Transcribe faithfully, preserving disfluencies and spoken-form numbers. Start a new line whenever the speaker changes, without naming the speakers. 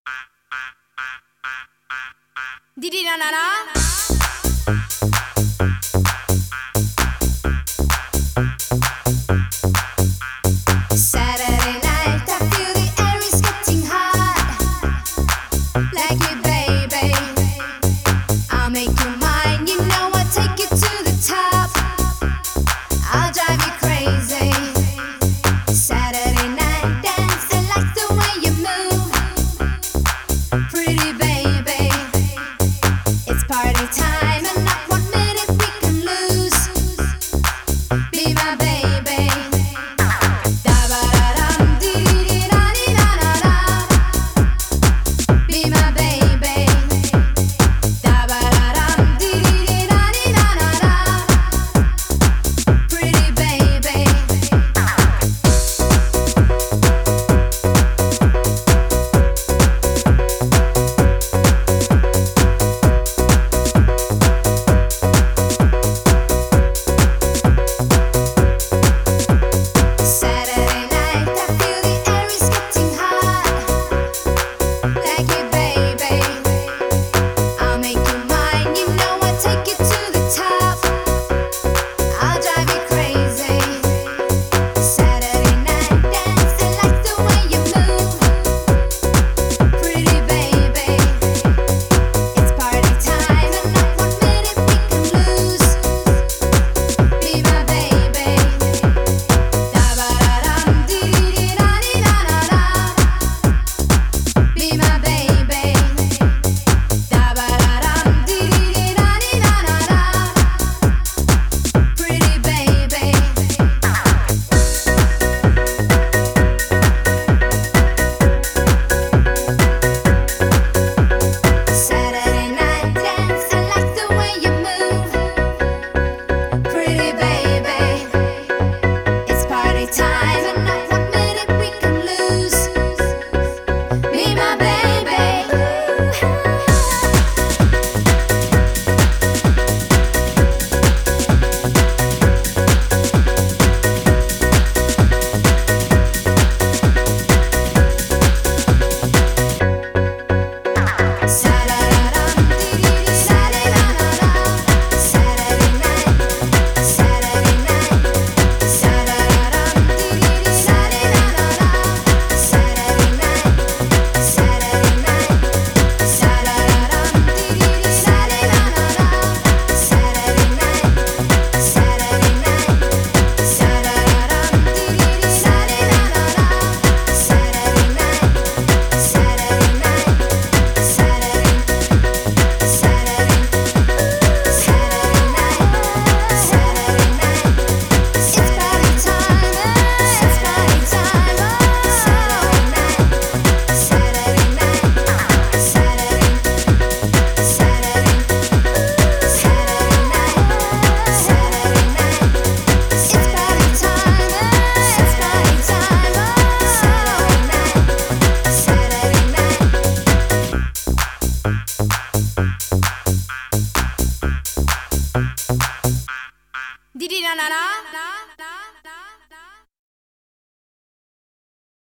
Didi na na na. Saturday night, I feel the air is getting hot. Like me, baby, I'll make you mine. You know I'll take you to the top. I'll drive you crazy. Saturday night dance, I like the way you move, pretty baby.